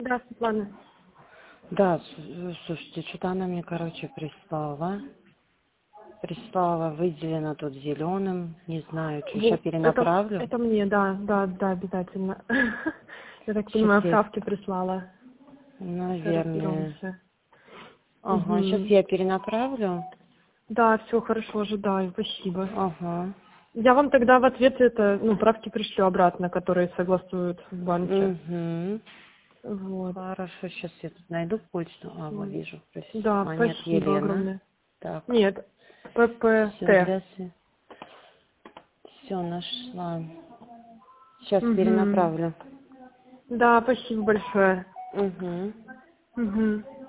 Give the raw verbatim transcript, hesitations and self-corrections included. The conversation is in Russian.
Да, Светлана. Да, с- слушайте, что-то она мне, короче, прислала. Прислала, выделено тут зеленым. Не знаю, что сейчас Вот, это, перенаправлю. это мне, да, да, да, обязательно. Я так Сейчас понимаю, я, правки прислала. Сейчас наверное... разберемся. Ага, сейчас Угу. я перенаправлю. Да, все хорошо, ожидаю, спасибо. Ага. Я вам тогда в ответ это, ну, правки пришлю обратно, которые согласуют в банке. Угу. Вот. Хорошо, сейчас я тут найду почту. А, вот М. вижу. Прости. Да, А, нет, спасибо Елена. огромное. Так, Нет, все, ППТ. здравствуйте. Все, нашла. Сейчас Угу. перенаправлю. Да, спасибо большое. Угу. Угу.